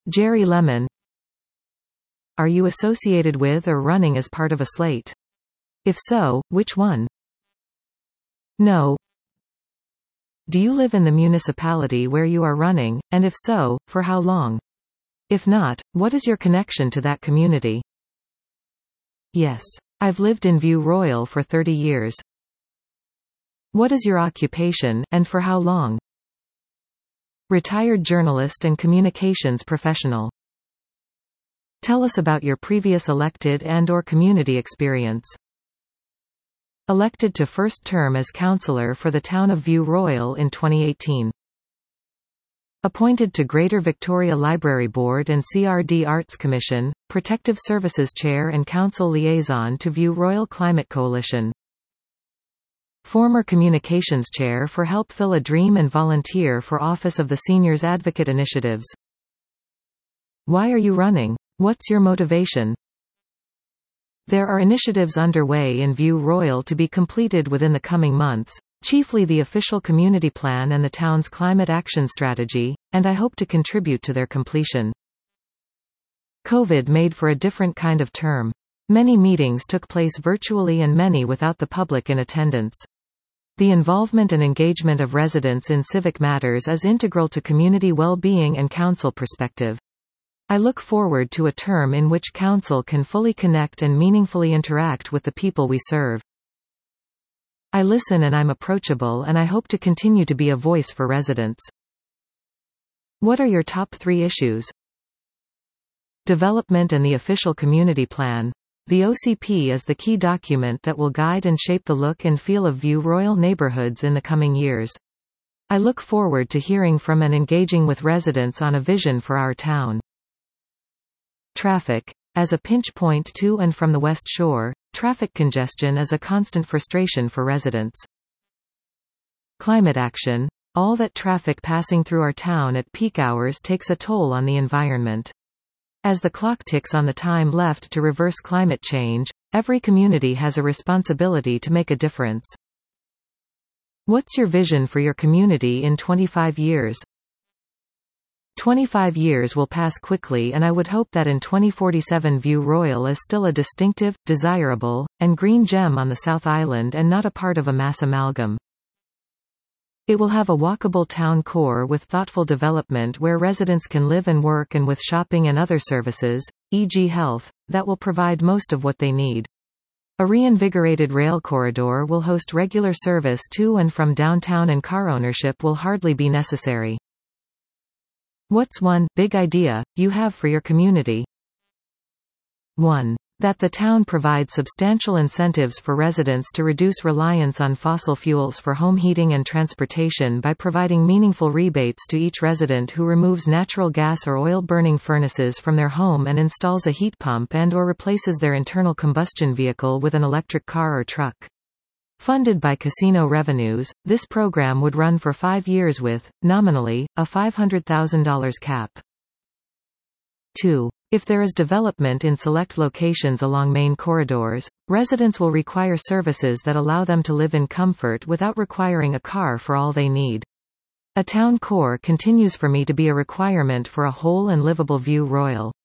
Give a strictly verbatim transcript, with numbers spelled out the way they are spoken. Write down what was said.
Jerry Lemon. Are you associated with or running as part of a slate? If so, which one? No. Do you live in the municipality where you are running, and if so, for how long? If not, what is your connection to that community? Yes. I've lived in View Royal for thirty years. What is your occupation, and for how long? Retired journalist and communications professional. Tell us about your previous elected and/or community experience. Elected to first term as councillor for the town of View Royal in twenty eighteen. Appointed to Greater Victoria Library Board and C R D Arts Commission, Protective Services Chair and Council Liaison to View Royal Climate Coalition. Former Communications Chair for Help Fill a Dream and volunteer for Office of the Seniors Advocate Initiatives. Why are you running? What's your motivation? There are initiatives underway in View Royal to be completed within the coming months, chiefly the official community plan and the town's climate action strategy, and I hope to contribute to their completion. COVID made for a different kind of term. Many meetings took place virtually and many without the public in attendance. The involvement and engagement of residents in civic matters is integral to community well-being and council perspective. I look forward to a term in which council can fully connect and meaningfully interact with the people we serve. I listen and I'm approachable, and I hope to continue to be a voice for residents. What are your top three issues? Development and the official community plan. The O C P is the key document that will guide and shape the look and feel of View Royal neighbourhoods in the coming years. I look forward to hearing from and engaging with residents on a vision for our town. Traffic. As a pinch point to and from the West Shore, traffic congestion is a constant frustration for residents. Climate action. All that traffic passing through our town at peak hours takes a toll on the environment. As the clock ticks on the time left to reverse climate change, every community has a responsibility to make a difference. What's your vision for your community in twenty-five years? twenty-five years will pass quickly, and I would hope that in twenty forty-seven View Royal is still a distinctive, desirable, and green gem on the South Island and not a part of a mass amalgam. It will have a walkable town core with thoughtful development where residents can live and work, and with shopping and other services, for example health, that will provide most of what they need. A reinvigorated rail corridor will host regular service to and from downtown, and car ownership will hardly be necessary. What's one big idea you have for your community? one. That the town provides substantial incentives for residents to reduce reliance on fossil fuels for home heating and transportation by providing meaningful rebates to each resident who removes natural gas or oil-burning furnaces from their home and installs a heat pump and/or replaces their internal combustion vehicle with an electric car or truck. Funded by casino revenues, this program would run for five years with, nominally, a five hundred thousand dollars cap. two. If there is development in select locations along main corridors, residents will require services that allow them to live in comfort without requiring a car for all they need. A town core continues for me to be a requirement for a whole and livable View Royal.